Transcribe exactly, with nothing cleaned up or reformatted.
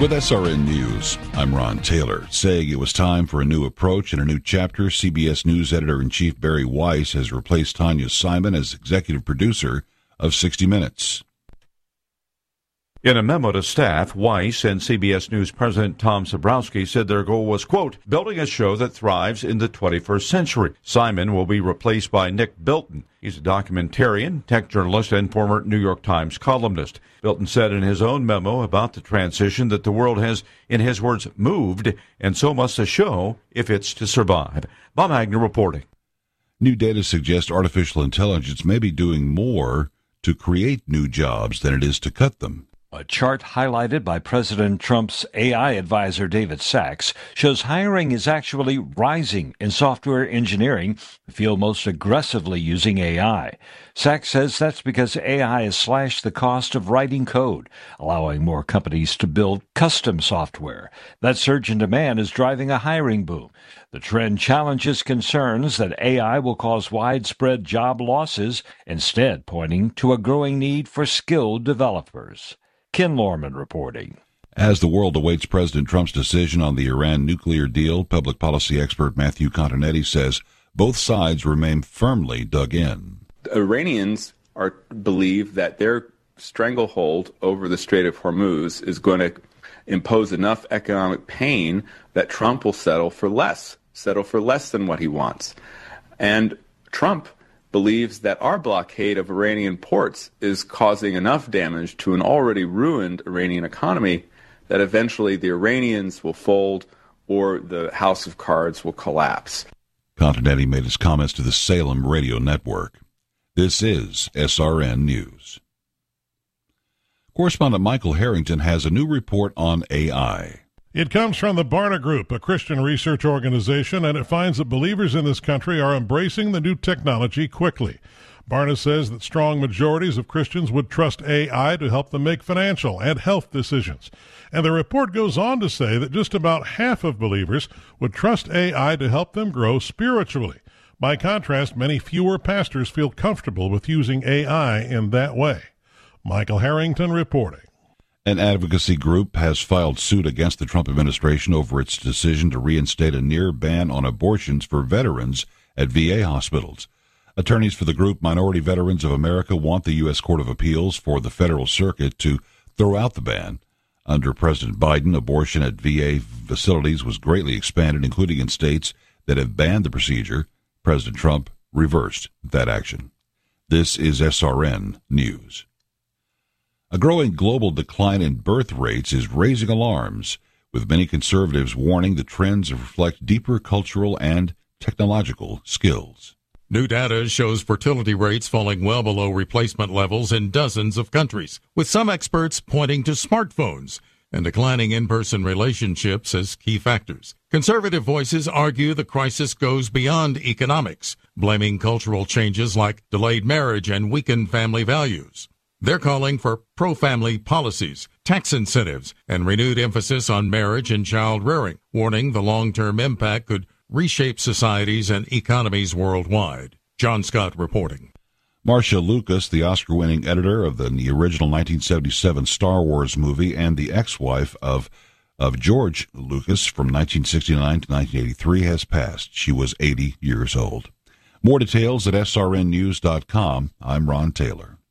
With S R N News, I'm Ron Taylor. Saying it was time for a new approach and a new chapter, C B S News Editor-in-Chief Barry Weiss has replaced Tanya Simon as executive producer of sixty minutes. In a memo to staff, Weiss and C B S News President Tom Sabrowski said their goal was, quote, building a show that thrives in the twenty-first century. Simon will be replaced by Nick Bilton. He's a documentarian, tech journalist, and former New York Times columnist. Bilton said in his own memo about the transition that the world has, in his words, moved, and so must the show if it's to survive. Bob Agnew reporting. New data suggests artificial intelligence may be doing more to create new jobs than it is to cut them. A chart highlighted by President Trump's A I advisor David Sachs shows hiring is actually rising in software engineering, the field most aggressively using A I. Sachs says that's because A I has slashed the cost of writing code, allowing more companies to build custom software. That surge in demand is driving a hiring boom. The trend challenges concerns that A I will cause widespread job losses, instead pointing to a growing need for skilled developers. Ken Lorman reporting. As the world awaits President Trump's decision on the Iran nuclear deal, public policy expert Matthew Continetti says both sides remain firmly dug in. The Iranians are believe that their stranglehold over the Strait of Hormuz is going to impose enough economic pain that Trump will settle for less, settle for less than what he wants. And Trump believes that our blockade of Iranian ports is causing enough damage to an already ruined Iranian economy that eventually the Iranians will fold or the house of cards will collapse. Continetti made his comments to the Salem Radio Network. This is S R N News. Correspondent Michael Harrington has a new report on A I. It comes from the Barna Group, a Christian research organization, and it finds that believers in this country are embracing the new technology quickly. Barna says that strong majorities of Christians would trust A I to help them make financial and health decisions. And the report goes on to say that just about half of believers would trust A I to help them grow spiritually. By contrast, many fewer pastors feel comfortable with using A I in that way. Michael Harrington reporting. An advocacy group has filed suit against the Trump administration over its decision to reinstate a near ban on abortions for veterans at V A hospitals. Attorneys for the group Minority Veterans of America want the U S Court of Appeals for the Federal Circuit to throw out the ban. Under President Biden, abortion at V A facilities was greatly expanded, including in states that have banned the procedure. President Trump reversed that action. This is S R N News. A growing global decline in birth rates is raising alarms, with many conservatives warning the trends reflect deeper cultural and technological skills. New data shows fertility rates falling well below replacement levels in dozens of countries, with some experts pointing to smartphones and declining in-person relationships as key factors. Conservative voices argue the crisis goes beyond economics, blaming cultural changes like delayed marriage and weakened family values. They're calling for pro-family policies, tax incentives, and renewed emphasis on marriage and child rearing, warning the long-term impact could reshape societies and economies worldwide. John Scott reporting. Marcia Lucas, the Oscar-winning editor of the, the original nineteen seventy-seven Star Wars movie and the ex-wife of, of George Lucas from nineteen sixty-nine to nineteen eighty-three, has passed. She was eighty years old. More details at S R N news dot com. I'm Ron Taylor.